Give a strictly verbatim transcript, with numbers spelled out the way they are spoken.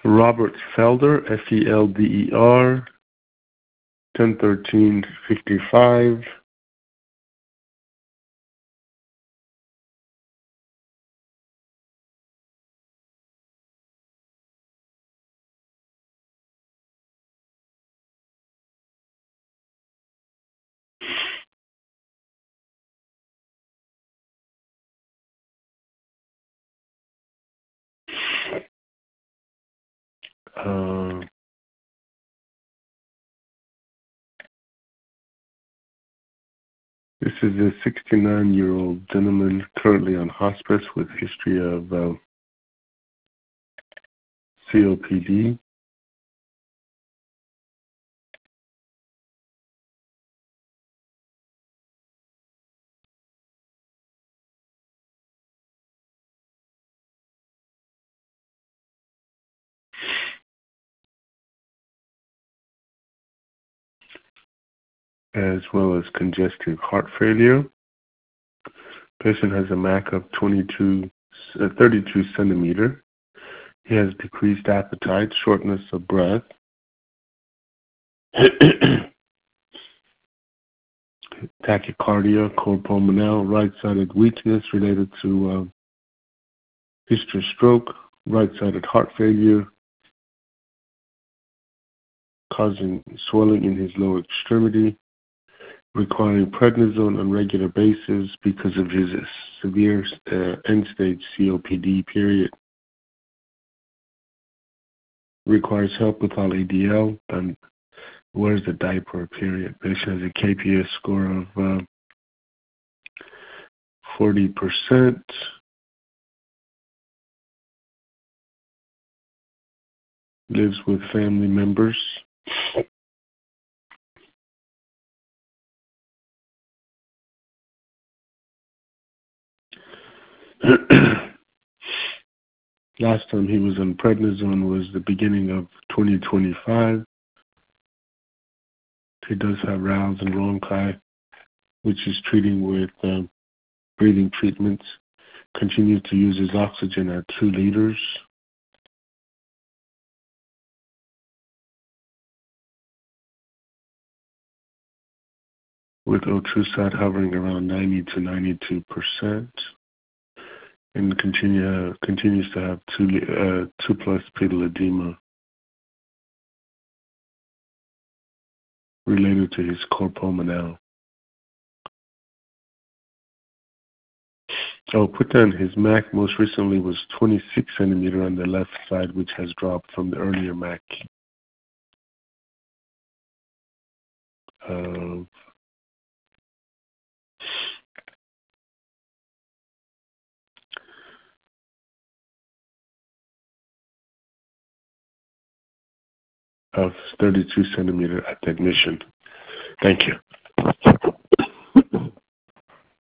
Robert Felder, F E L D E R, ten thirteen fifty-five. Uh, this is a sixty-nine-year-old gentleman currently on hospice with history of uh, C O P D. As well as congestive heart failure. Patient has a M A C of twenty-two, uh, thirty-two centimeter. He has decreased appetite, shortness of breath. Tachycardia, cor pulmonale, right-sided weakness related to uh, history of stroke, right-sided heart failure, causing swelling in his lower extremity, requiring prednisone on regular basis because of his severe uh, end-stage C O P D, period. Requires help with all A D L, and wears a diaper, period. Patient has a K P S score of uh, forty percent. Lives with family members. Last time he was on prednisone was the beginning of twenty twenty-five. He does have rales and bronchi, which is treating with uh, breathing treatments. Continues to use his oxygen at two liters. With Otrusat hovering around ninety to ninety-two percent. And continue, uh, continues to have two, uh, two plus pedal edema related to his cor pulmonale. Oh, put down his M A C most recently was twenty-six centimeter on the left side, which has dropped from the earlier M A C. Uh, of thirty-two centimeter at the admission. Thank you.